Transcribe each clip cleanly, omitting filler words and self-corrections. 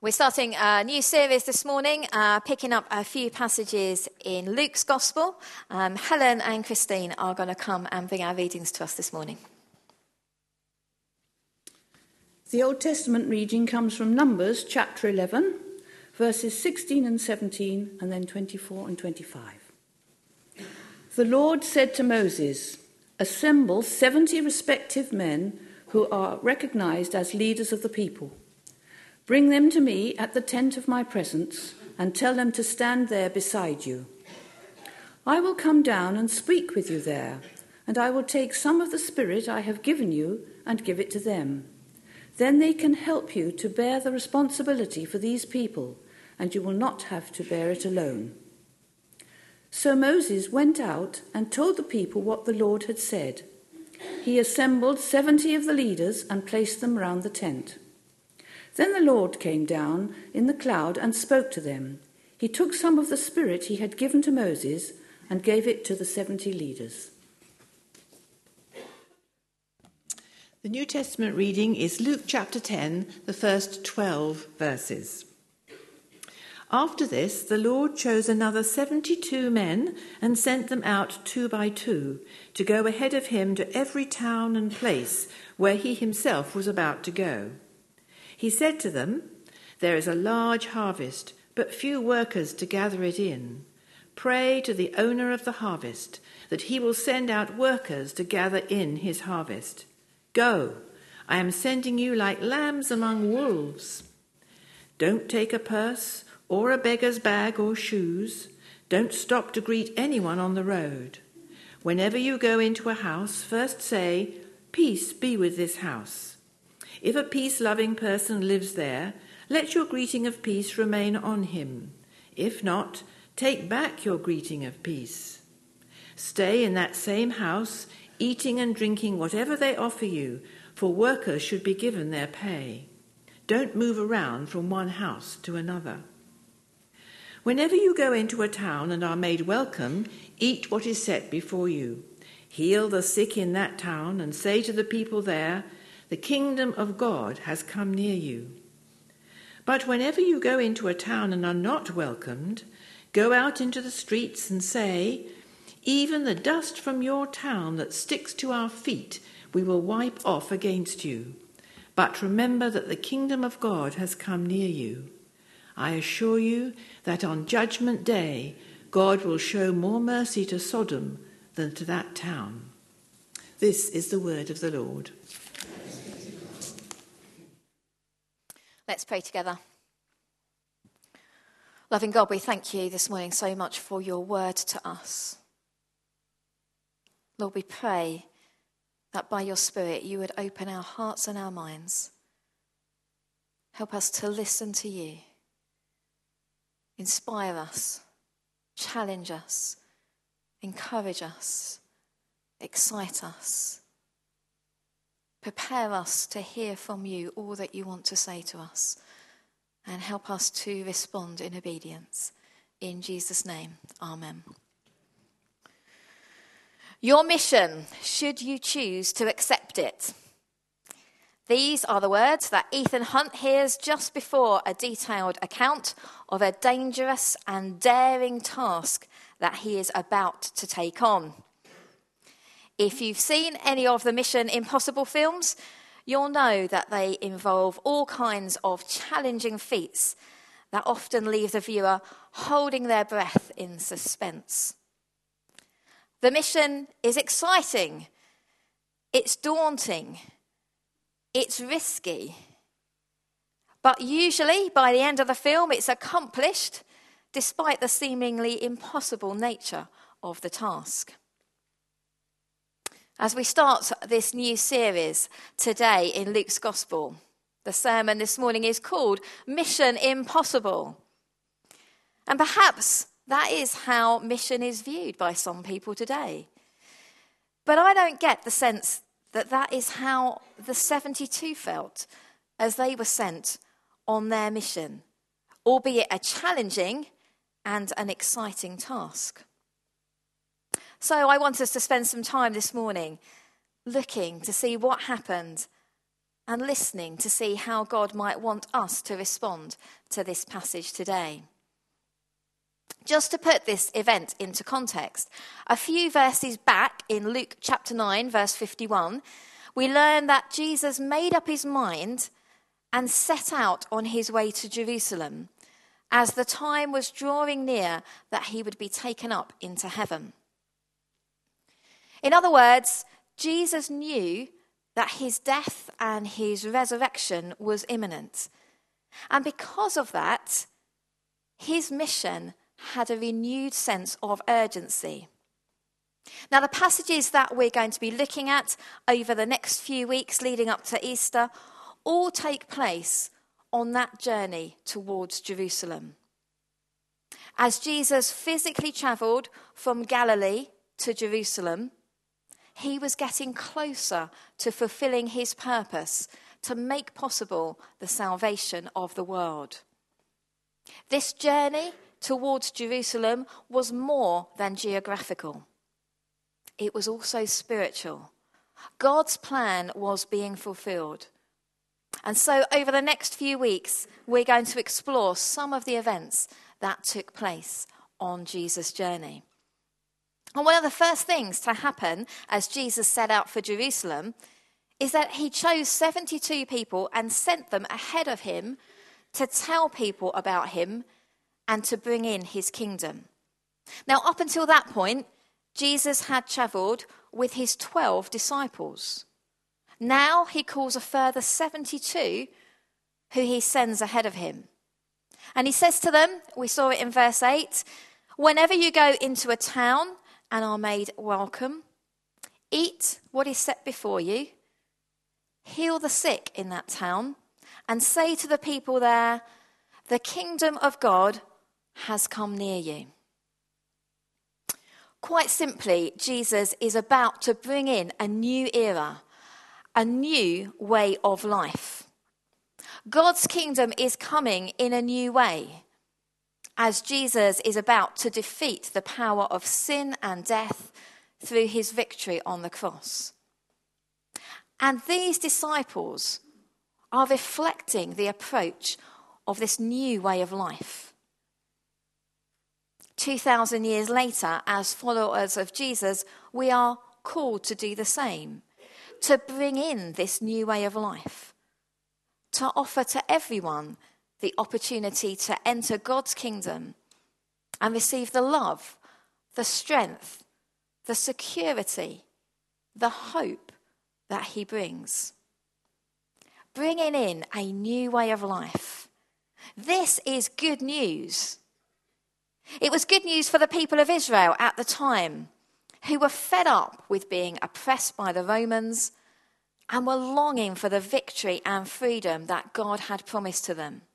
We're starting a new series this morning, picking up a few passages in Luke's Gospel. Helen and Christine are going to come and bring our readings to us this morning. The Old Testament reading comes from Numbers chapter 11, verses 16 and 17, and then 24 and 25. The Lord said to Moses, "Assemble 70 respective men who are recognized as leaders of the people. Bring them to me at the tent of my presence and tell them to stand there beside you. I will come down and speak with you there, and I will take some of the Spirit I have given you and give it to them. Then they can help you to bear the responsibility for these people, and you will not have to bear it alone." So Moses went out and told the people what the Lord had said. He assembled 70 of the leaders and placed them round the tent. Then the Lord came down in the cloud and spoke to them. He took some of the Spirit he had given to Moses and gave it to the 70 leaders. The New Testament reading is Luke chapter 10, the first 12 verses. After this, the Lord chose another 72 men and sent them out 2 by 2 to go ahead of him to every town and place where he himself was about to go. He said to them, "There is a large harvest, but few workers to gather it in. Pray to the owner of the harvest that he will send out workers to gather in his harvest. Go, I am sending you like lambs among wolves. Don't take a purse or a beggar's bag or shoes. Don't stop to greet anyone on the road. Whenever you go into a house, first say, 'Peace be with this house.' If a peace-loving person lives there, let your greeting of peace remain on him. If not, take back your greeting of peace. Stay in that same house, eating and drinking whatever they offer you, for workers should be given their pay. Don't move around from one house to another. Whenever you go into a town and are made welcome, eat what is set before you. Heal the sick in that town and say to the people there, 'The kingdom of God has come near you.' But whenever you go into a town and are not welcomed, go out into the streets and say, 'Even the dust from your town that sticks to our feet we will wipe off against you. But remember that the kingdom of God has come near you. I assure you that on Judgment Day God will show more mercy to Sodom than to that town.'" This is the word of the Lord. Let's pray together. Loving God, we thank you this morning so much for your word to us. Lord, we pray that by your Spirit you would open our hearts and our minds. Help us to listen to you. Inspire us, challenge us, encourage us, excite us. Prepare us to hear from you all that you want to say to us, and help us to respond in obedience. In Jesus' name, amen. Your mission, should you choose to accept it. These are the words that Ethan Hunt hears just before a detailed account of a dangerous and daring task that he is about to take on. If you've seen any of the Mission Impossible films, you'll know that they involve all kinds of challenging feats that often leave the viewer holding their breath in suspense. The mission is exciting, it's daunting, it's risky, but usually by the end of the film it's accomplished despite the seemingly impossible nature of the task. As we start this new series today in Luke's Gospel, the sermon this morning is called Mission Impossible. And perhaps that is how mission is viewed by some people today. But I don't get the sense that that is how the 72 felt as they were sent on their mission, albeit a challenging and an exciting task. So I want us to spend some time this morning looking to see what happened and listening to see how God might want us to respond to this passage today. Just to put this event into context, a few verses back in Luke chapter 9, verse 51, we learn that Jesus made up his mind and set out on his way to Jerusalem as the time was drawing near that he would be taken up into heaven. In other words, Jesus knew that his death and his resurrection was imminent. And because of that, his mission had a renewed sense of urgency. Now, the passages that we're going to be looking at over the next few weeks leading up to Easter all take place on that journey towards Jerusalem. As Jesus physically travelled from Galilee to Jerusalem, he was getting closer to fulfilling his purpose to make possible the salvation of the world. This journey towards Jerusalem was more than geographical. It was also spiritual. God's plan was being fulfilled. And so over the next few weeks, we're going to explore some of the events that took place on Jesus' journey. And one of the first things to happen as Jesus set out for Jerusalem is that he chose 72 people and sent them ahead of him to tell people about him and to bring in his kingdom. Now, up until that point, Jesus had travelled with his 12 disciples. Now he calls a further 72 who he sends ahead of him. And he says to them, we saw it in verse 8, whenever you go into a town and are made welcome, eat what is set before you, heal the sick in that town, and say to the people there, the kingdom of God has come near you. Quite simply, Jesus is about to bring in a new era, a new way of life. God's kingdom is coming in a new way, as Jesus is about to defeat the power of sin and death through his victory on the cross. And these disciples are reflecting the approach of this new way of life. 2,000 years later, as followers of Jesus, we are called to do the same, to bring in this new way of life, to offer to everyone the opportunity to enter God's kingdom and receive the love, the strength, the security, the hope that he brings. Bringing in a new way of life. This is good news. It was good news for the people of Israel at the time, who were fed up with being oppressed by the Romans and were longing for the victory and freedom that God had promised to them.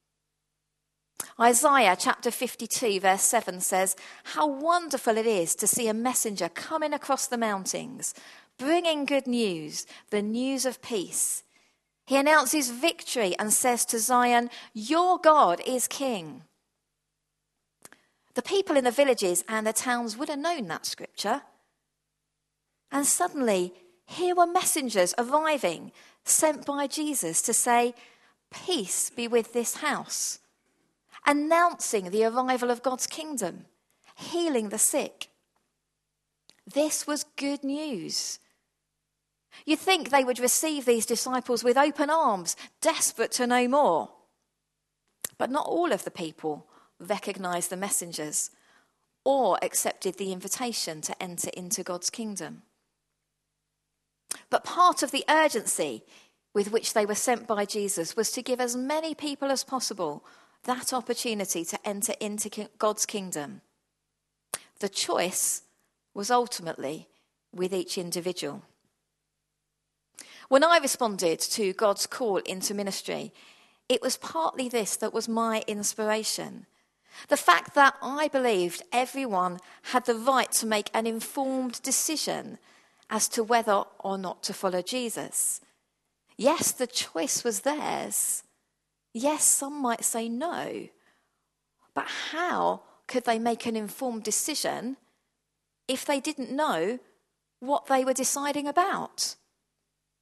Isaiah chapter 52 verse 7 says, how wonderful it is to see a messenger coming across the mountains, bringing good news, the news of peace. He announces victory and says to Zion, your God is king. The people in the villages and the towns would have known that scripture. And suddenly, here were messengers arriving, sent by Jesus to say, peace be with this house, announcing the arrival of God's kingdom, healing the sick. This was good news. You'd think they would receive these disciples with open arms, desperate to know more. But not all of the people recognized the messengers or accepted the invitation to enter into God's kingdom. But part of the urgency with which they were sent by Jesus was to give as many people as possible that opportunity to enter into God's kingdom. The choice was ultimately with each individual. When I responded to God's call into ministry, it was partly this that was my inspiration. The fact that I believed everyone had the right to make an informed decision as to whether or not to follow Jesus. Yes, the choice was theirs. Yes, some might say no. But how could they make an informed decision if they didn't know what they were deciding about?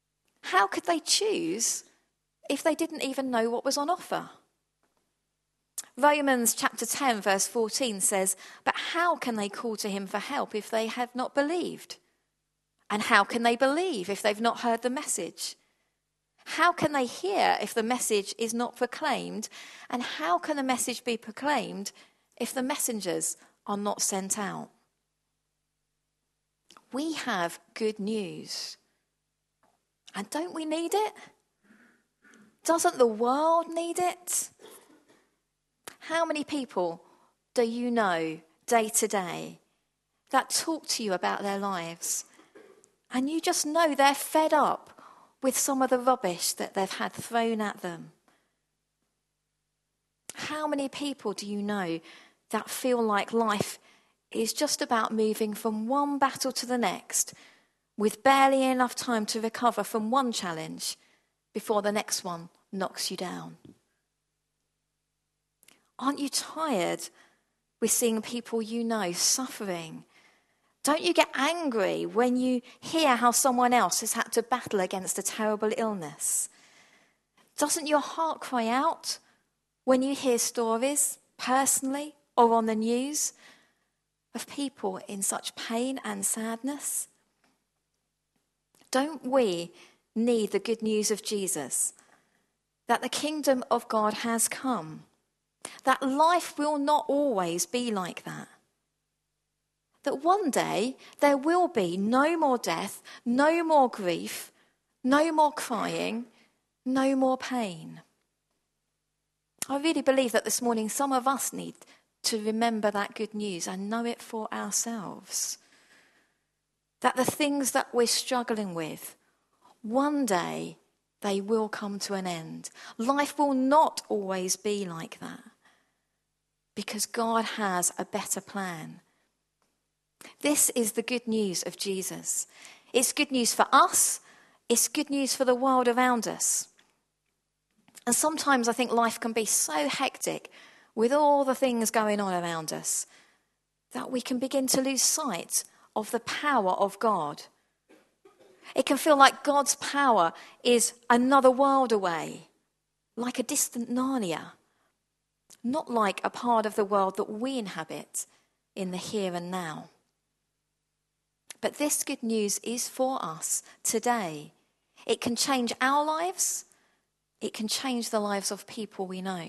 How could they choose if they didn't even know what was on offer? Romans chapter 10 verse 14 says, "But how can they call to him for help if they have not believed? And how can they believe if they've not heard the message? How can they hear if the message is not proclaimed? And how can the message be proclaimed if the messengers are not sent out?" We have good news. And don't we need it? Doesn't the world need it? How many people do you know day to day that talk to you about their lives and you just know they're fed up with some of the rubbish that they've had thrown at them? How many people do you know that feel like life is just about moving from one battle to the next with barely enough time to recover from one challenge before the next one knocks you down? Aren't you tired with seeing people you know suffering? Don't you get angry when you hear how someone else has had to battle against a terrible illness? Doesn't your heart cry out when you hear stories, personally or on the news, of people in such pain and sadness? Don't we need the good news of Jesus, that the kingdom of God has come, that life will not always be like that, that one day there will be no more death, no more grief, no more crying, no more pain? I really believe that this morning some of us need to remember that good news and know it for ourselves. That the things that we're struggling with, one day they will come to an end. Life will not always be like that, because God has a better plan. This is the good news of Jesus. It's good news for us. It's good news for the world around us. And sometimes I think life can be so hectic with all the things going on around us that we can begin to lose sight of the power of God. It can feel like God's power is another world away, like a distant Narnia, not like a part of the world that we inhabit in the here and now. But this good news is for us today. It can change our lives. It can change the lives of people we know.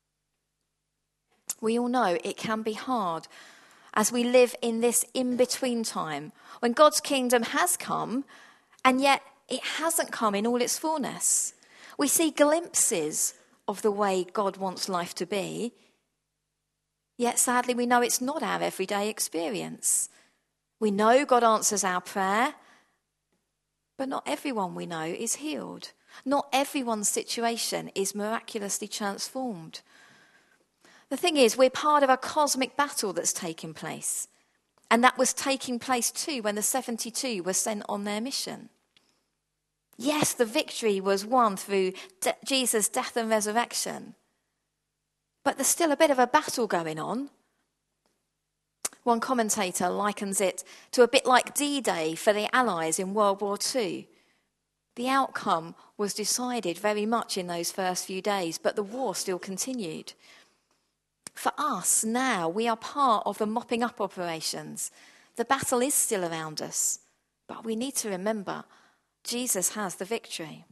We all know it can be hard as we live in this in-between time when God's kingdom has come and yet it hasn't come in all its fullness. We see glimpses of the way God wants life to be, yet sadly we know it's not our everyday experience. We know God answers our prayer, but not everyone we know is healed. Not everyone's situation is miraculously transformed. The thing is, we're part of a cosmic battle that's taking place. And that was taking place too when the 72 were sent on their mission. Yes, the victory was won through Jesus' death and resurrection. But there's still a bit of a battle going on. One commentator likens it to a bit like D-Day for the Allies in World War II. The outcome was decided very much in those first few days, but the war still continued. For us now, we are part of the mopping up operations. The battle is still around us, but we need to remember Jesus has the victory.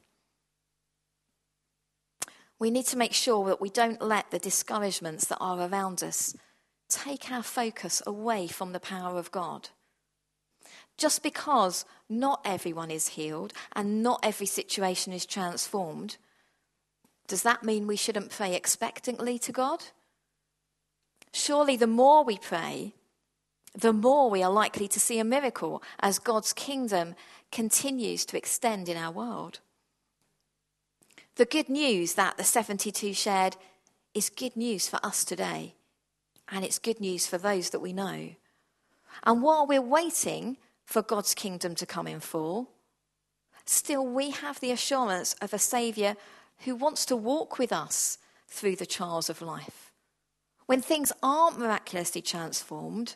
We need to make sure that we don't let the discouragements that are around us take our focus away from the power of God. Just because not everyone is healed and not every situation is transformed, does that mean we shouldn't pray expectantly to God? Surely the more we pray, the more we are likely to see a miracle as God's kingdom continues to extend in our world. The good news that the 72 shared is good news for us today, and it's good news for those that we know. And while we're waiting for God's kingdom to come in full, still we have the assurance of a Saviour who wants to walk with us through the trials of life. When things aren't miraculously transformed,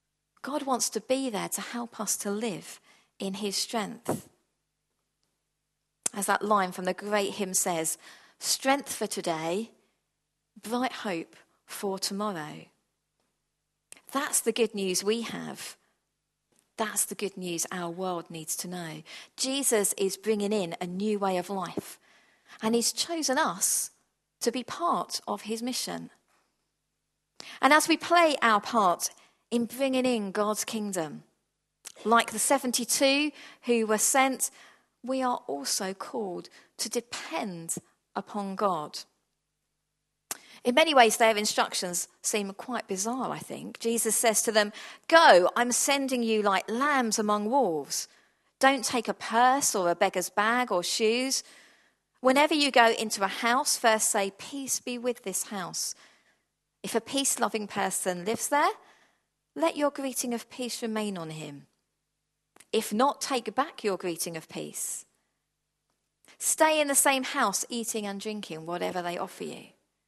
God wants to be there to help us to live in his strength. As that line from the great hymn says, strength for today, bright hope for tomorrow. That's the good news we have. That's the good news our world needs to know. Jesus is bringing in a new way of life, and he's chosen us to be part of his mission. And as we play our part in bringing in God's kingdom, like the 72 who were sent, we are also called to depend upon God. In many ways, their instructions seem quite bizarre, I think. Jesus says to them, "Go, I'm sending you like lambs among wolves. Don't take a purse or a beggar's bag or shoes. Whenever you go into a house, first say, 'Peace be with this house.' If a peace-loving person lives there, let your greeting of peace remain on him. If not, take back your greeting of peace. Stay in the same house, eating and drinking whatever they offer you."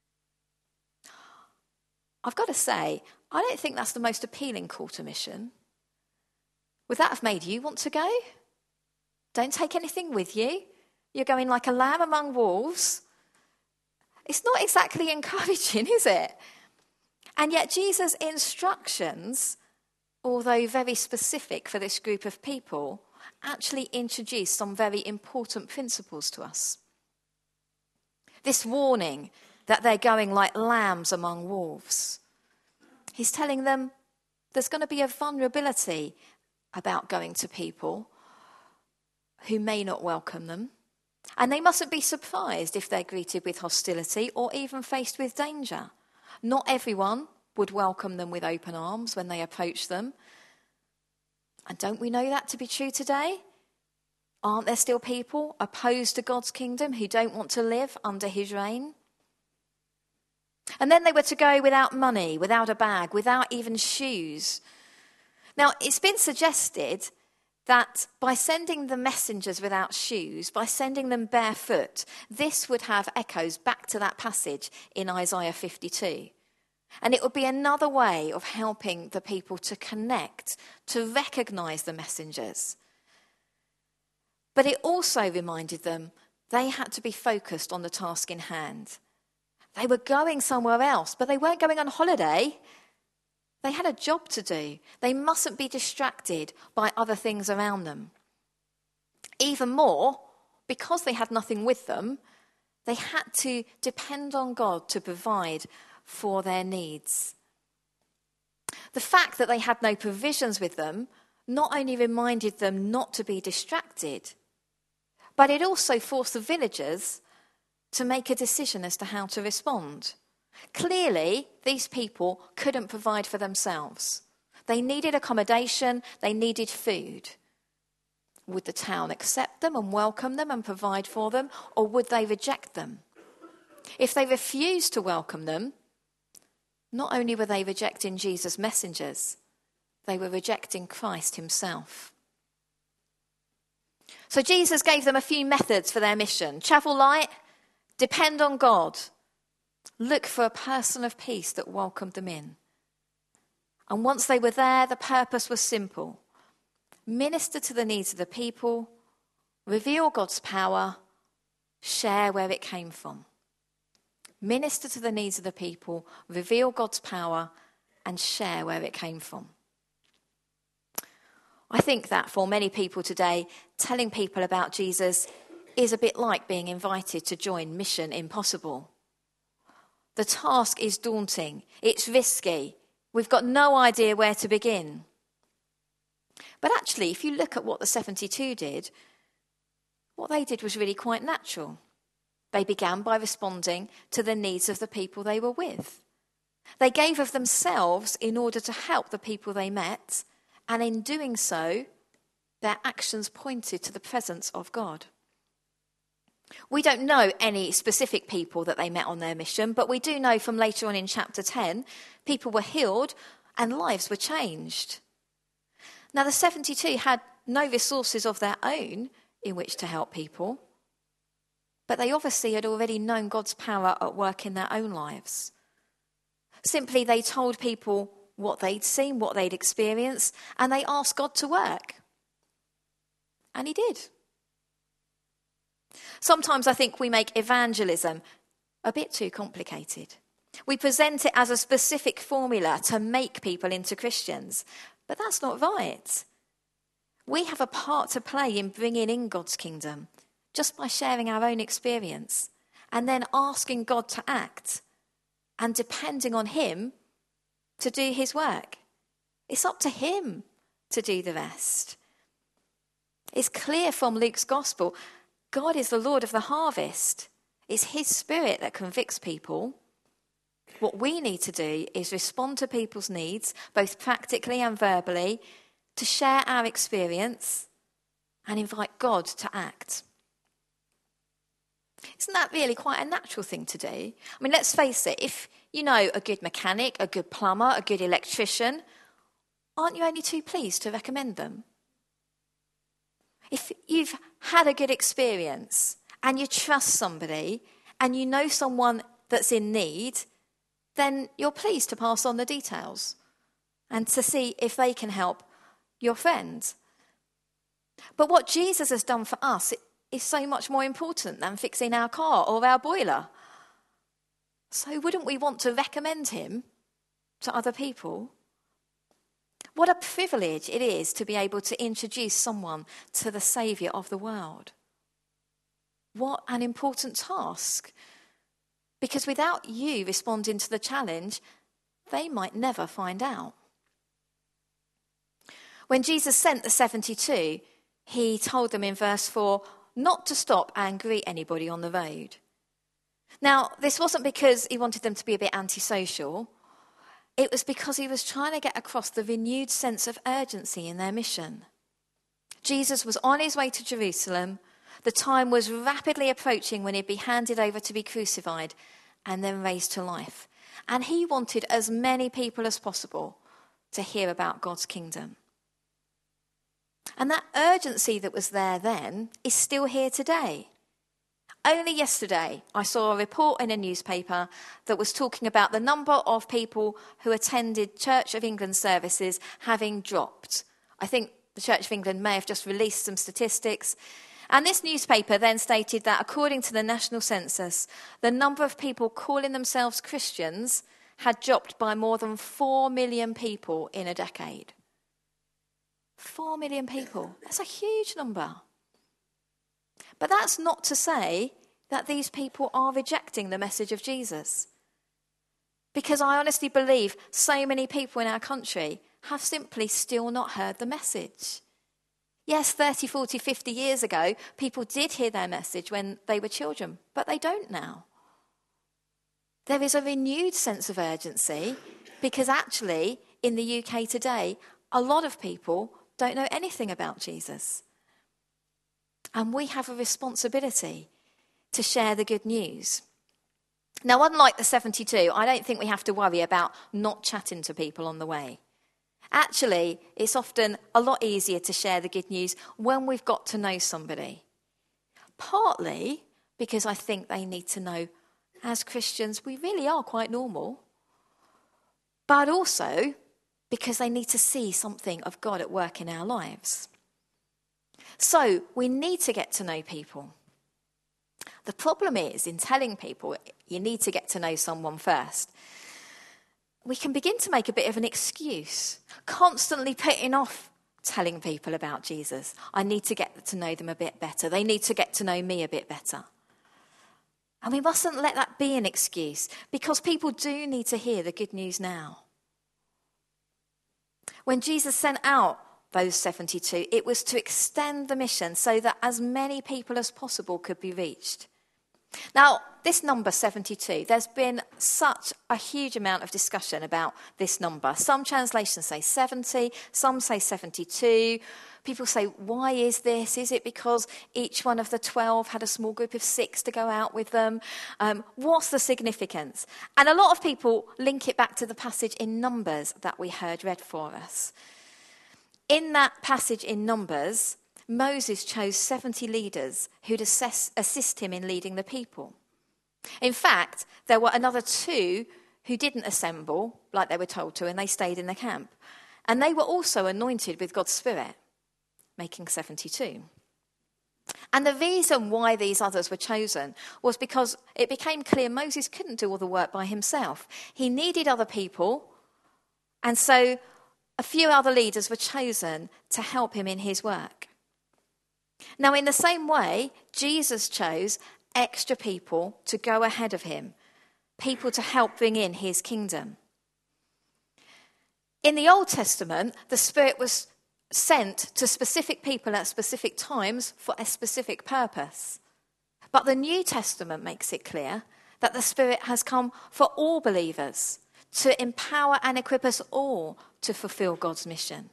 I've got to say, I don't think that's the most appealing call to mission. Would that have made you want to go? Don't take anything with you. You're going like a lamb among wolves. It's not exactly encouraging, is it? And yet Jesus' instructions, although very specific for this group of people, actually introduce some very important principles to us. This warning that they're going like lambs among wolves. He's telling them there's going to be a vulnerability about going to people who may not welcome them. And they mustn't be surprised if they're greeted with hostility or even faced with danger. Not everyone would welcome them with open arms when they approach them. And don't we know that to be true today? Aren't there still people opposed to God's kingdom who don't want to live under his reign? And then they were to go without money, without a bag, without even shoes. Now, it's been suggested that by sending the messengers without shoes, by sending them barefoot, this would have echoes back to that passage in Isaiah 52. And it would be another way of helping the people to connect, to recognise the messengers. But it also reminded them they had to be focused on the task in hand. They were going somewhere else, but they weren't going on holiday. They had a job to do. They mustn't be distracted by other things around them. Even more, because they had nothing with them, they had to depend on God to provide for their needs. The fact that they had no provisions with them not only reminded them not to be distracted, but it also forced the villagers to make a decision as to how to respond. Clearly, these people couldn't provide for themselves. They needed accommodation, they needed food. Would the town accept them and welcome them and provide for them, or would they reject them? If they refused to welcome them, not only were they rejecting Jesus' messengers, they were rejecting Christ himself. So Jesus gave them a few methods for their mission. Travel light, depend on God, look for a person of peace that welcomed them in. And once they were there, the purpose was simple. Minister to the needs of the people, reveal God's power, share where it came from. Minister to the needs of the people, reveal God's power, and share where it came from. I think that for many people today, telling people about Jesus is a bit like being invited to join Mission Impossible. The task is daunting, it's risky, we've got no idea where to begin. But actually, if you look at what the 72 did, what they did was really quite natural. They began by responding to the needs of the people they were with. They gave of themselves in order to help the people they met, and in doing so, their actions pointed to the presence of God. We don't know any specific people that they met on their mission, but we do know from later on in chapter 10, people were healed and lives were changed. Now, the 72 had no resources of their own in which to help people, but they obviously had already known God's power at work in their own lives. Simply, they told people what they'd seen, what they'd experienced, and they asked God to work. And he did. Sometimes I think we make evangelism a bit too complicated. We present it as a specific formula to make people into Christians, but that's not right. We have a part to play in bringing in God's kingdom just by sharing our own experience and then asking God to act and depending on him to do his work. It's up to him to do the rest. It's clear from Luke's gospel, God is the Lord of the harvest. It's his spirit that convicts people. What we need to do is respond to people's needs, both practically and verbally, to share our experience and invite God to act. Isn't that really quite a natural thing to do? I mean, let's face it, if you know a good mechanic, a good plumber, a good electrician, aren't you only too pleased to recommend them? If you've had a good experience and you trust somebody and you know someone that's in need, then you're pleased to pass on the details and to see if they can help your friend. But what Jesus has done for us is so much more important than fixing our car or our boiler. So wouldn't we want to recommend him to other people? What a privilege it is to be able to introduce someone to the Saviour of the world. What an important task. Because without you responding to the challenge, they might never find out. When Jesus sent the 72, he told them in verse 4 not to stop and greet anybody on the road. Now, this wasn't because he wanted them to be a bit antisocial. It was because he was trying to get across the renewed sense of urgency in their mission. Jesus was on his way to Jerusalem. The time was rapidly approaching when he'd be handed over to be crucified and then raised to life. And he wanted as many people as possible to hear about God's kingdom. And that urgency that was there then is still here today. Only yesterday, I saw a report in a newspaper that was talking about the number of people who attended Church of England services having dropped. I think the Church of England may have just released some statistics. And this newspaper then stated that according to the national census, the number of people calling themselves Christians had dropped by more than 4 million people in a decade. 4 million people. That's a huge number. But that's not to say that these people are rejecting the message of Jesus. Because I honestly believe so many people in our country have simply still not heard the message. Yes, 30, 40, 50 years ago, people did hear their message when they were children, but they don't now. There is a renewed sense of urgency because actually, in the UK today, a lot of people don't know anything about Jesus. And we have a responsibility to share the good news. Now, unlike the 72, I don't think we have to worry about not chatting to people on the way. Actually, it's often a lot easier to share the good news when we've got to know somebody. Partly because I think they need to know, as Christians, we really are quite normal. But also because they need to see something of God at work in our lives. So we need to get to know people. The problem is, in telling people you need to get to know someone first, we can begin to make a bit of an excuse, constantly putting off telling people about Jesus. I need to get to know them a bit better. They need to get to know me a bit better. And we mustn't let that be an excuse, because people do need to hear the good news now. When Jesus sent out those 72, it was to extend the mission so that as many people as possible could be reached. Now, this number 72, there's been such a huge amount of discussion about this number. Some translations say 70, some say 72. People say, why is this? Is it because each one of the 12 had a small group of 6 to go out with them? What's the significance? And a lot of people link it back to the passage in Numbers that we heard read for us. In that passage in Numbers, Moses chose 70 leaders who'd assist him in leading the people. In fact, there were another 2 who didn't assemble like they were told to, and they stayed in the camp. And they were also anointed with God's Spirit, making 72. And the reason why these others were chosen was because it became clear Moses couldn't do all the work by himself. He needed other people, and so a few other leaders were chosen to help him in his work. Now, in the same way, Jesus chose extra people to go ahead of him, people to help bring in his kingdom. In the Old Testament, the Spirit was sent to specific people at specific times for a specific purpose. But the New Testament makes it clear that the Spirit has come for all believers to empower and equip us all to fulfill God's mission.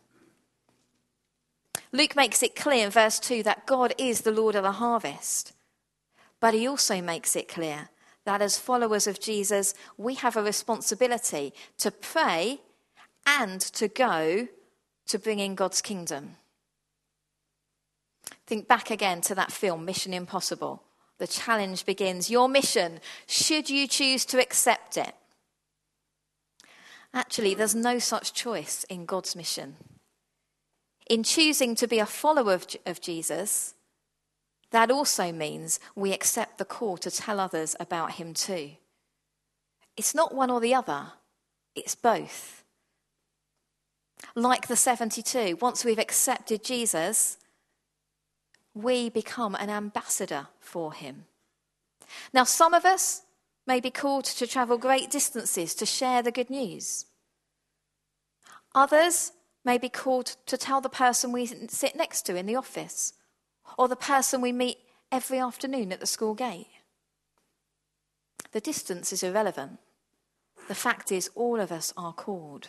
Luke makes it clear in verse 2 that God is the Lord of the harvest. But he also makes it clear that as followers of Jesus, we have a responsibility to pray and to go to bring in God's kingdom. Think back again to that film, Mission Impossible. The challenge begins. Your mission, should you choose to accept it? Actually, there's no such choice in God's mission. In choosing to be a follower of Jesus, that also means we accept the call to tell others about him too. It's not one or the other, it's both. Like the 72, once we've accepted Jesus, we become an ambassador for him. Now, some of us may be called to travel great distances to share the good news. Others may be called to tell the person we sit next to in the office, or the person we meet every afternoon at the school gate. The distance is irrelevant. The fact is, all of us are called.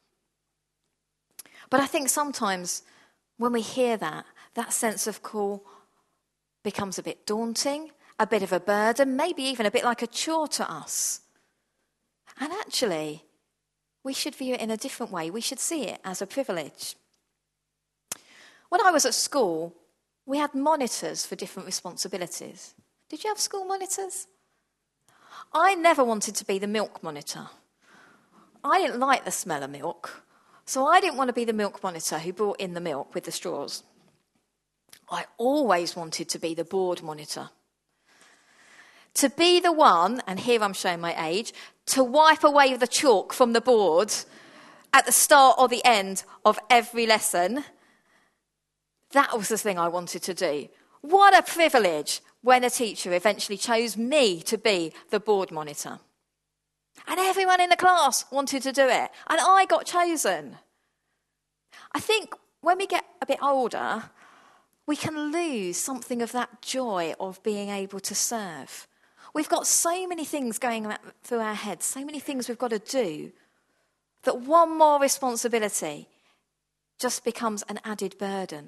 But I think sometimes when we hear that sense of call becomes a bit daunting, a bit of a burden, maybe even a bit like a chore to us. And actually, we should view it in a different way. We should see it as a privilege. When I was at school, we had monitors for different responsibilities. Did you have school monitors? I never wanted to be the milk monitor. I didn't like the smell of milk, so I didn't want to be the milk monitor who brought in the milk with the straws. I always wanted to be the board monitor. To be the one, and here I'm showing my age, to wipe away the chalk from the board at the start or the end of every lesson. That was the thing I wanted to do. What a privilege when a teacher eventually chose me to be the board monitor. And everyone in the class wanted to do it. And I got chosen. I think when we get a bit older, we can lose something of that joy of being able to serve. We've got so many things going through our heads, so many things we've got to do, that one more responsibility just becomes an added burden.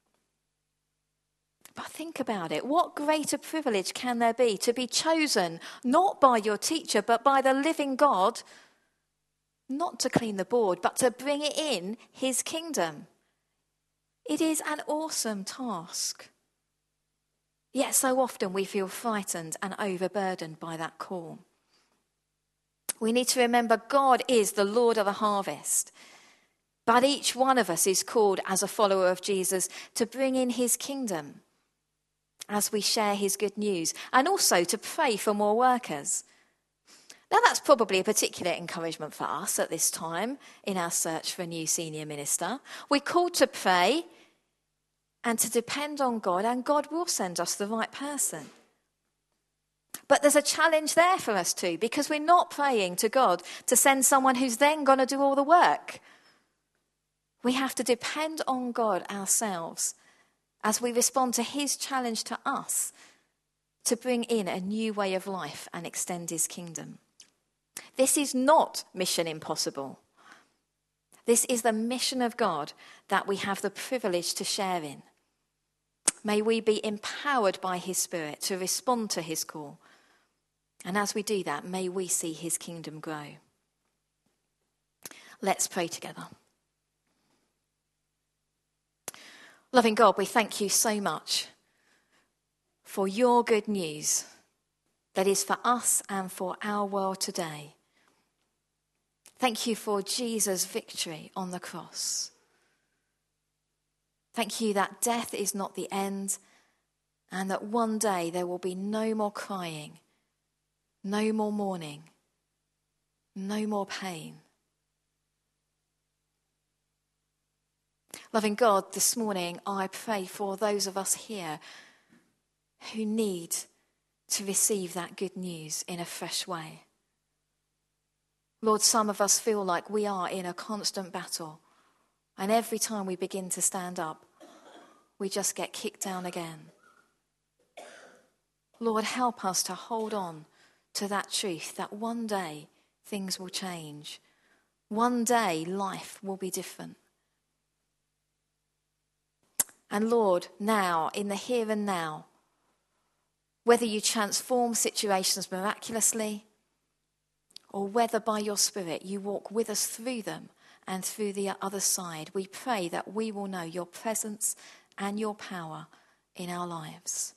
But think about it. What greater privilege can there be to be chosen not by your teacher, but by the living God, not to clean the board, but to bring it in his kingdom? It is an awesome task. Yet so often we feel frightened and overburdened by that call. We need to remember God is the Lord of the harvest. But each one of us is called as a follower of Jesus to bring in his kingdom as we share his good news, and also to pray for more workers. Now, that's probably a particular encouragement for us at this time in our search for a new senior minister. We're called to pray and to depend on God, and God will send us the right person. But there's a challenge there for us too, because we're not praying to God to send someone who's then going to do all the work. We have to depend on God ourselves as we respond to his challenge to us to bring in a new way of life and extend his kingdom. This is not Mission Impossible. This is the mission of God that we have the privilege to share in. May we be empowered by his Spirit to respond to his call. And as we do that, may we see his kingdom grow. Let's pray together. Loving God, we thank you so much for your good news that is for us and for our world today. Thank you for Jesus' victory on the cross. Thank you that death is not the end and that one day there will be no more crying, no more mourning, no more pain. Loving God, this morning I pray for those of us here who need to receive that good news in a fresh way. Lord, some of us feel like we are in a constant battle, and every time we begin to stand up, we just get kicked down again. Lord, help us to hold on to that truth that one day things will change. One day life will be different. And Lord, now, in the here and now, whether you transform situations miraculously or whether by your Spirit you walk with us through them and through the other side, we pray that we will know your presence and your power in our lives.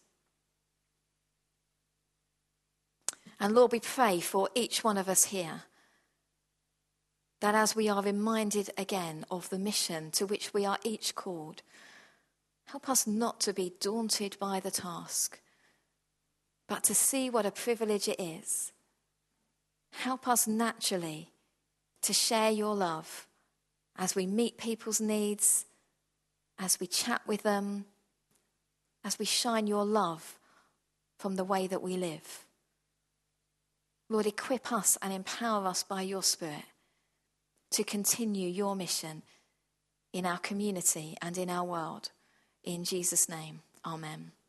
And Lord, we pray for each one of us here, that as we are reminded again of the mission to which we are each called, help us not to be daunted by the task, but to see what a privilege it is. Help us naturally to share your love as we meet people's needs, as we chat with them, as we shine your love from the way that we live. Lord, equip us and empower us by your Spirit to continue your mission in our community and in our world. In Jesus' name, amen.